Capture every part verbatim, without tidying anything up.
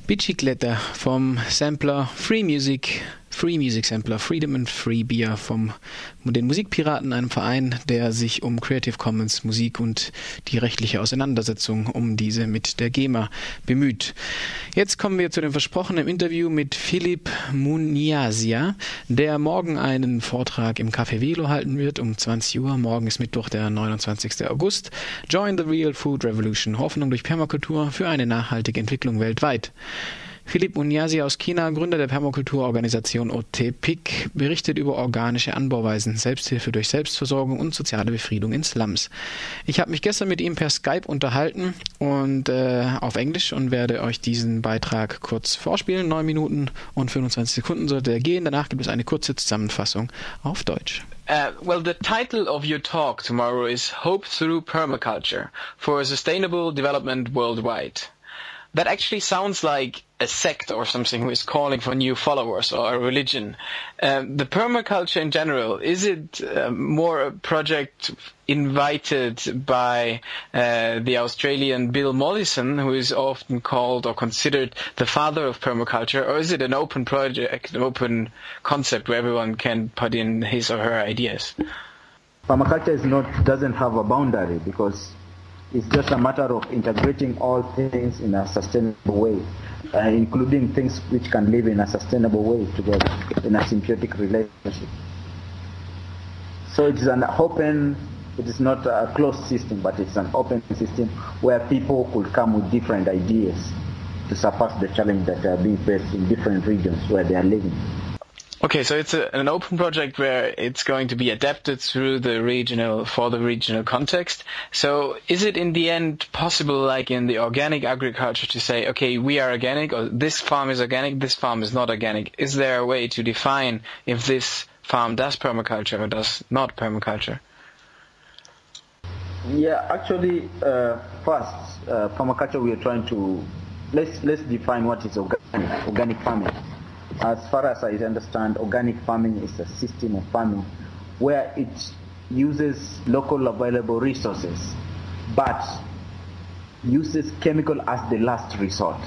Bicicletta vom Sampler Free Music, Free Music Sampler, Freedom and Free Beer vom den Musikpiraten, einem Verein, der sich um Creative Commons Musik und die rechtliche Auseinandersetzung um diese mit der GEMA bemüht. Jetzt kommen wir zu dem versprochenen Interview mit Philipp Muniasia, der morgen einen Vortrag im Café Velo halten wird um zwanzig Uhr. Morgen ist Mittwoch, der neunundzwanzigster August. Join the Real Food Revolution. Hoffnung durch Permakultur für eine nachhaltige Entwicklung weltweit. Philipp Muniasia aus China, Gründer der Permakulturorganisation O T P I C, berichtet über organische Anbauweisen, Selbsthilfe durch Selbstversorgung und soziale Befriedung in Slums. Ich habe mich gestern mit ihm per Skype unterhalten und äh, auf Englisch und werde euch diesen Beitrag kurz vorspielen. Neun Minuten und fünfundzwanzig Sekunden sollte er gehen. Danach gibt es eine kurze Zusammenfassung auf Deutsch. Uh, well, the title of your talk tomorrow is Hope Through Permaculture for Sustainable Development Worldwide. That actually sounds like a sect or something who is calling for new followers or a religion. Uh, the permaculture in general, is it uh, more a project invited by uh, the Australian Bill Mollison, who is often called or considered the father of permaculture, or is it an open project, an open concept where everyone can put in his or her ideas? Permaculture is not, doesn't have a boundary because it's just a matter of integrating all things in a sustainable way, uh, including things which can live in a sustainable way together in a symbiotic relationship. So it is an open, it is not a closed system, but it's an open system where people could come with different ideas to surpass the challenge that are being faced in different regions where they are living. Okay, so it's a, an open project where it's going to be adapted through the regional, for the regional context. So is it in the end possible, like in the organic agriculture, to say, okay, we are organic, or this farm is organic, this farm is not organic? Is there a way to define if this farm does permaculture or does not permaculture? Yeah, actually, uh, first, uh, permaculture, we are trying to, let's, let's define what is organic, organic farming. As far as I understand, organic farming is a system of farming where it uses local available resources but uses chemical as the last resort.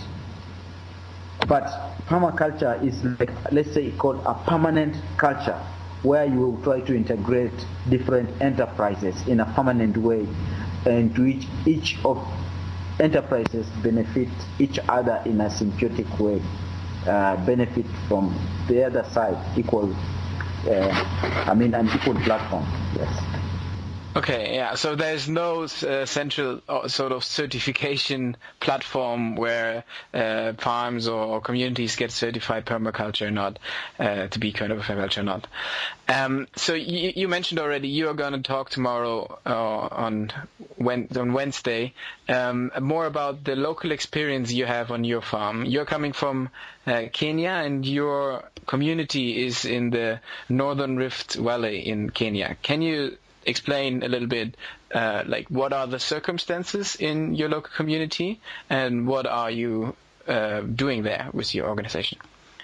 But permaculture is like, let's say, called a permanent culture where you will try to integrate different enterprises in a permanent way, and to which each of enterprises benefit each other in a symbiotic way. Uh, benefit from the other side, equal, uh, I mean, an equal platform, yes. Okay, yeah, so there's no uh, central uh, sort of certification platform where uh, farms or communities get certified permaculture or not, uh, to be kind of a permaculture or not. Um, so you, you mentioned already you are going to talk tomorrow uh, on, when, on Wednesday um, more about the local experience you have on your farm. You're coming from uh, Kenya, and your community is in the Northern Rift Valley in Kenya. Can you explain a little bit, uh, like what are the circumstances in your local community and what are you uh, doing there with your organization?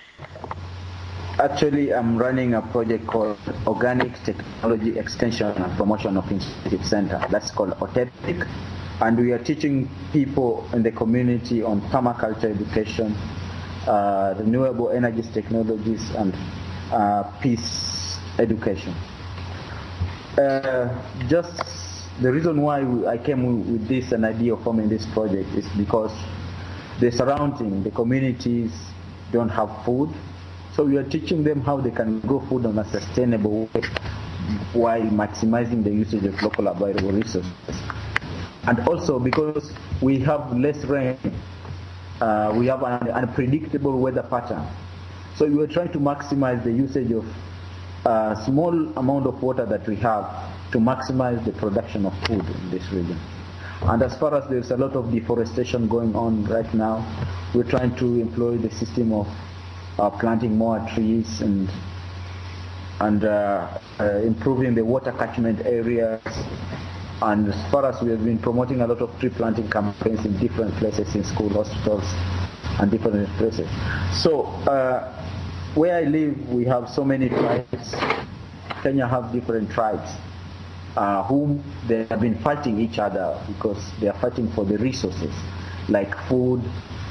Actually, I'm running a project called Organic Technology Extension and Promotion of Initiative Center. That's called O T E P I C. And we are teaching people in the community on permaculture education, uh, renewable energies technologies, and uh, peace education. Uh, just the reason why we, I came with this an idea of forming this project is because the surrounding, the communities don't have food. So we are teaching them how they can grow food in a sustainable way while maximizing the usage of local available resources. And also because we have less rain, uh, we have an unpredictable weather pattern. So we are trying to maximize the usage of a small amount of water that we have to maximize the production of food in this region. And as far as there's a lot of deforestation going on right now, we're trying to employ the system of uh, planting more trees and and uh, uh, improving the water catchment areas. And as far as we have been promoting a lot of tree planting campaigns in different places, in school, hospitals, and different places. So uh, where I live, we have so many tribes. Kenya have different tribes uh, whom they have been fighting each other because they are fighting for the resources like food,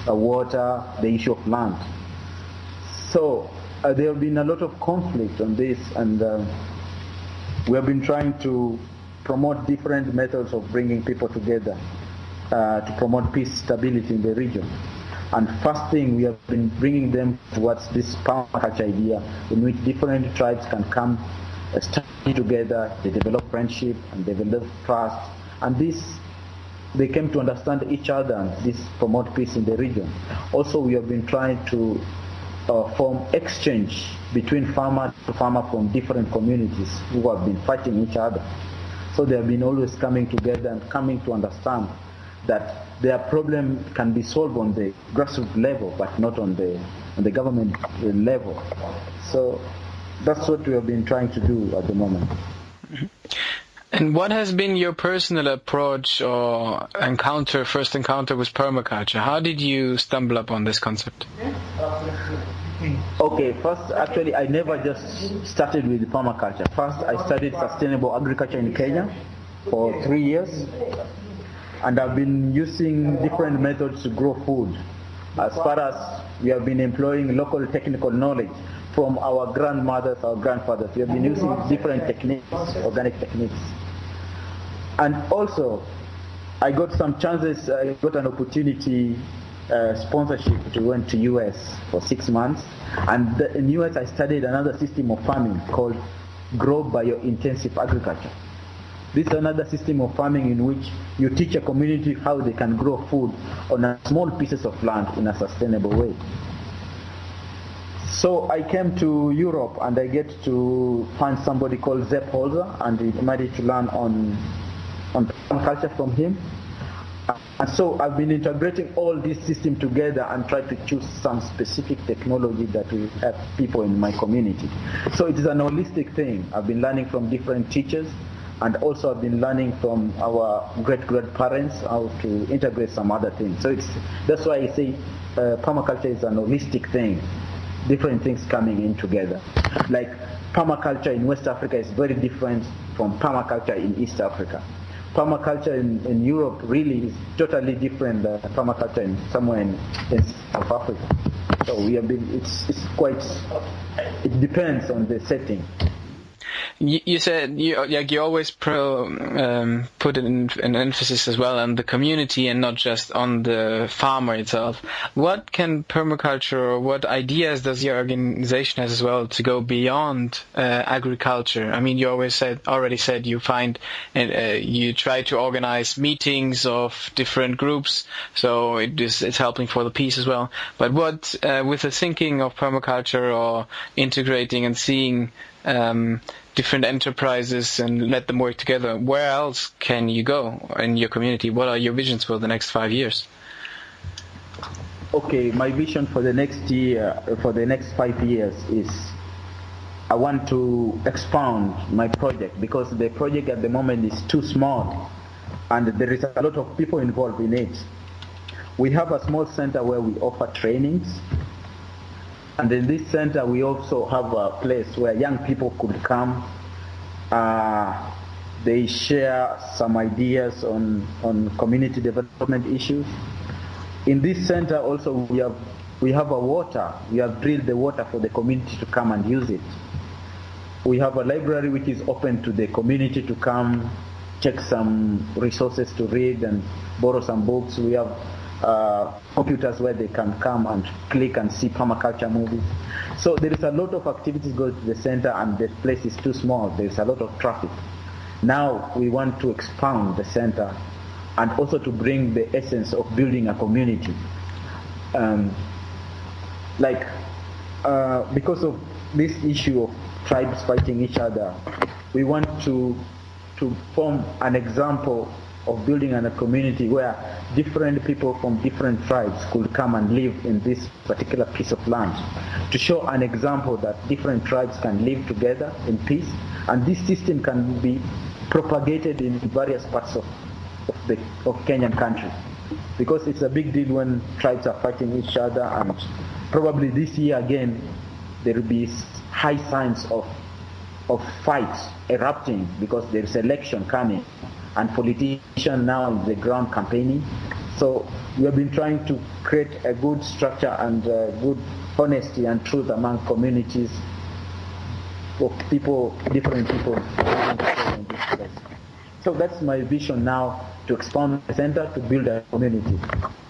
uh, water, the issue of land. So uh, there have been a lot of conflict on this, and uh, we have been trying to promote different methods of bringing people together uh, to promote peace, stability in the region. And first thing, we have been bringing them towards this permaculture idea in which different tribes can come, uh, study together, they develop friendship and develop trust. And this, they came to understand each other, and this promote peace in the region. Also, we have been trying to uh, form exchange between farmer to farmer from different communities who have been fighting each other. So they have been always coming together and coming to understand that their problem can be solved on the grassroots level, but not on the on the government level. So that's what we have been trying to do at the moment. Mm-hmm. And what has been your personal approach or encounter, first encounter with permaculture? How did you stumble upon this concept? Okay, first, actually, I never just started with permaculture. First, I studied sustainable agriculture in Kenya for three years. And I've been using different methods to grow food. As far as we have been employing local technical knowledge from our grandmothers, our grandfathers. We have been using different techniques, organic techniques. And also, I got some chances, I got an opportunity, uh, sponsorship to went to U S for six months. And the, in U S I studied another system of farming called Grow Bio-Intensive Agriculture. This is another system of farming in which you teach a community how they can grow food on a small pieces of land in a sustainable way. So I came to Europe and I get to find somebody called Zepp Holzer, and I managed to learn on on permaculture from him. And so I've been integrating all this system together and try to choose some specific technology that will help people in my community. So it is an holistic thing. I've been learning from different teachers, and also I've been learning from our great-grandparents how to integrate some other things. So it's that's why I say uh, permaculture is an holistic thing, different things coming in together. Like permaculture in West Africa is very different from permaculture in East Africa. Permaculture in, in Europe really is totally different than permaculture in somewhere in, in South Africa. So we have been, it's, it's quite, it depends on the setting. You, you said you like you always pro, um, put an, an emphasis as well on the community and not just on the farmer itself. What can permaculture, or what ideas does your organization have as well to go beyond uh, agriculture? I mean, you always said already said you find and uh, you try to organize meetings of different groups, so it is it's helping for the peace as well. But what uh, with the thinking of permaculture or integrating and seeing Um, different enterprises and let them work together, where else can you go in your community? What are your visions for the next five years? Okay, my vision for the next year, for the next five years is I want to expound my project, because the project at the moment is too small and there is a lot of people involved in it. We have a small center where we offer trainings. And in this center, we also have a place where young people could come. Uh, they share some ideas on, on community development issues. In this center also, we have, we have a water. We have drilled the water for the community to come and use it. We have a library which is open to the community to come, check some resources to read and borrow some books. We have Uh, computers where they can come and click and see permaculture movies. So there is a lot of activities going to the center, and the place is too small. There is a lot of traffic. Now we want to expand the center and also to bring the essence of building a community. Um, like uh, because of this issue of tribes fighting each other, we want to to form an example of building a community where different people from different tribes could come and live in this particular piece of land, to show an example that different tribes can live together in peace, and this system can be propagated in various parts of, of the of Kenyan country, because it's a big deal when tribes are fighting each other, and probably this year again there will be high signs of of fights erupting because there is election coming. And politicians now on the ground campaigning. So we have been trying to create a good structure and uh, good honesty and truth among communities of people, different people in this place. So that's my vision now, to expand the center, to build a community.